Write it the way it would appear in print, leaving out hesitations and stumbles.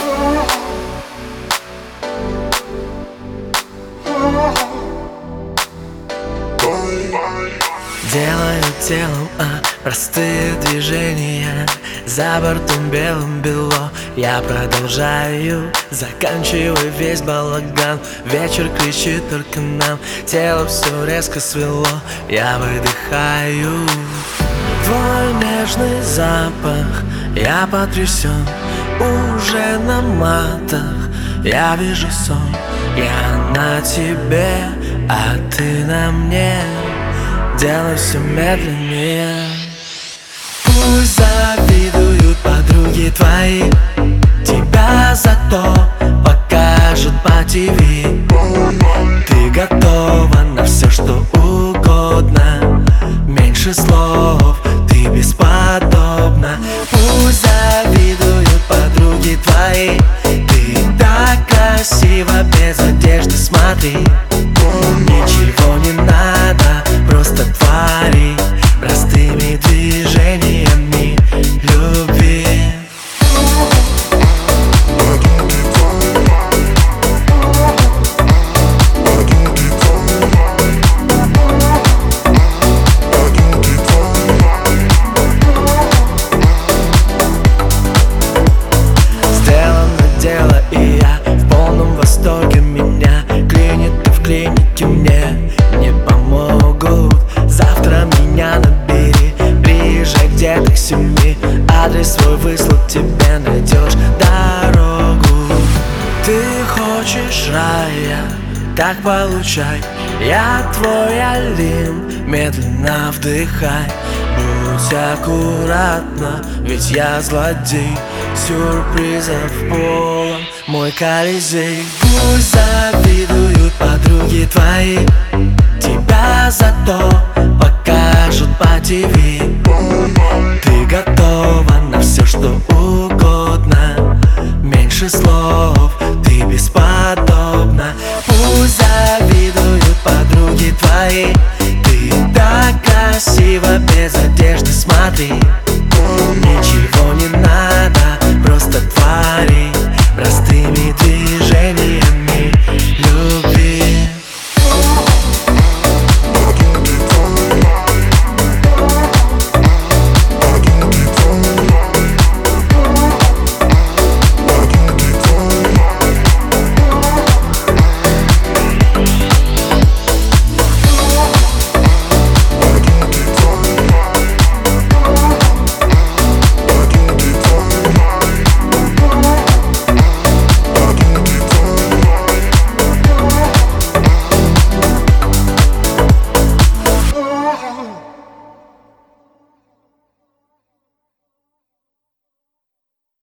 Делаю телом простые движения, за бортом белым бело. Я продолжаю, заканчивая весь балаган. Вечер кричит только нам, тело все резко свело. Я выдыхаю твой нежный запах, я потрясен, уже на матах. Я вижу сон, я на тебе, а ты на мне. Делай все медленнее. Пусть завидуют подруги твои, тебя зато покажут по ТВ. Ты готова на все, что угодно, меньше слов, ты бесподобна. Пусть завидуют подруги твои, ты так красива без одежды, смотри. Ничего не надо, просто твори простыми движениями любви. Сделано дело, и я в полном восторге. Меня клинит, и в клинике мне не помогут. Завтра меня набери, приезжай где-то к 7. Адрес свой выслал тебе, найдешь дорогу. Ты хочешь рая, так получай. Я твой Олимп, медленно вдыхай. Будь аккуратна, ведь я злодей. Сюрпризов полон мой Колизей. Пусть завидуют подруги твои, тебя зато покажут по ТВ. Ты готова на все, что